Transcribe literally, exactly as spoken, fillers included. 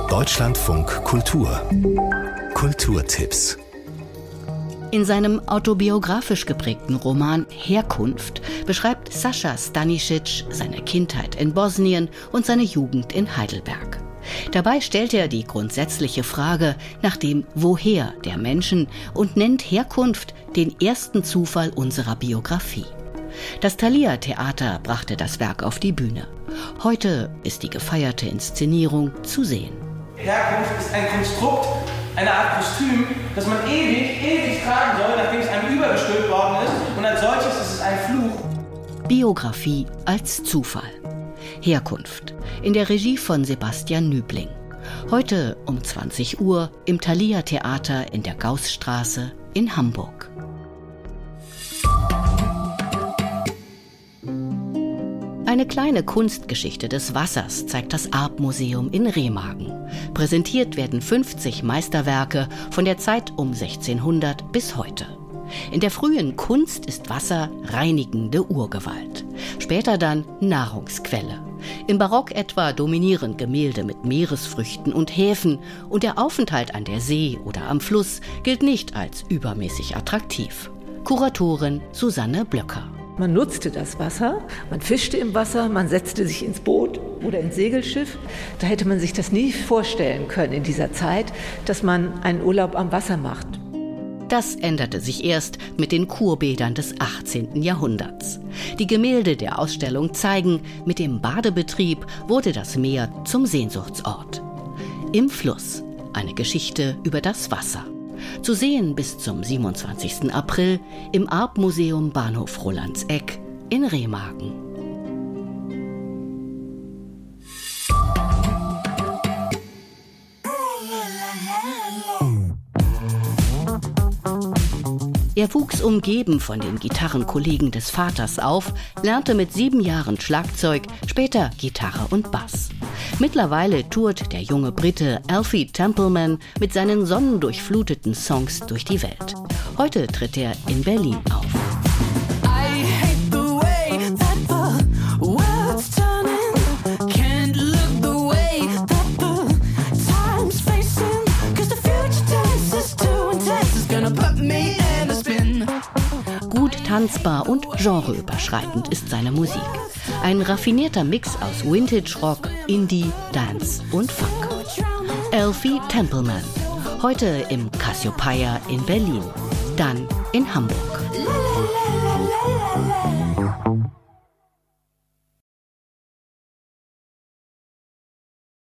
Deutschlandfunk Kultur. Kulturtipps. In seinem autobiografisch geprägten Roman Herkunft beschreibt Sascha Stanisic seine Kindheit in Bosnien und seine Jugend in Heidelberg. Dabei stellt er die grundsätzliche Frage nach dem Woher der Menschen und nennt Herkunft den ersten Zufall unserer Biografie. Das Thalia Theater brachte das Werk auf die Bühne. Heute ist die gefeierte Inszenierung zu sehen. Herkunft ist ein Konstrukt, eine Art Kostüm, das man ewig, ewig tragen soll, nachdem es einem übergestülpt worden ist. Und als solches ist es ein Fluch. Biografie als Zufall. Herkunft. In der Regie von Sebastian Nübling. Heute um zwanzig Uhr im Thalia Theater in der Gaußstraße in Hamburg. Eine kleine Kunstgeschichte des Wassers zeigt das Arp-Museum in Remagen. Präsentiert werden fünfzig Meisterwerke von der Zeit um sechzehnhundert bis heute. In der frühen Kunst ist Wasser reinigende Urgewalt. Später dann Nahrungsquelle. Im Barock etwa dominieren Gemälde mit Meeresfrüchten und Häfen und der Aufenthalt an der See oder am Fluss gilt nicht als übermäßig attraktiv. Kuratorin Susanne Blöcker. Man nutzte das Wasser, man fischte im Wasser, man setzte sich ins Boot oder ins Segelschiff. Da hätte man sich das nie vorstellen können in dieser Zeit, dass man einen Urlaub am Wasser macht. Das änderte sich erst mit den Kurbädern des achtzehnten Jahrhunderts. Die Gemälde der Ausstellung zeigen, mit dem Badebetrieb wurde das Meer zum Sehnsuchtsort. Im Fluss, eine Geschichte über das Wasser. Zu sehen bis zum siebenundzwanzigsten April im Arp-Museum Bahnhof Rolandseck in Remagen. Er wuchs umgeben von den Gitarrenkollegen des Vaters auf, lernte mit sieben Jahren Schlagzeug, später Gitarre und Bass. Mittlerweile tourt der junge Brite Alfie Templeman mit seinen sonnendurchfluteten Songs durch die Welt. Heute tritt er in Berlin auf. Gut tanzbar und genreüberschreitend ist seine Musik. Ein raffinierter Mix aus Vintage-Rock, Indie, Dance und Funk. Alfie Templeman. Heute im Cassiopeia in Berlin. Dann in Hamburg.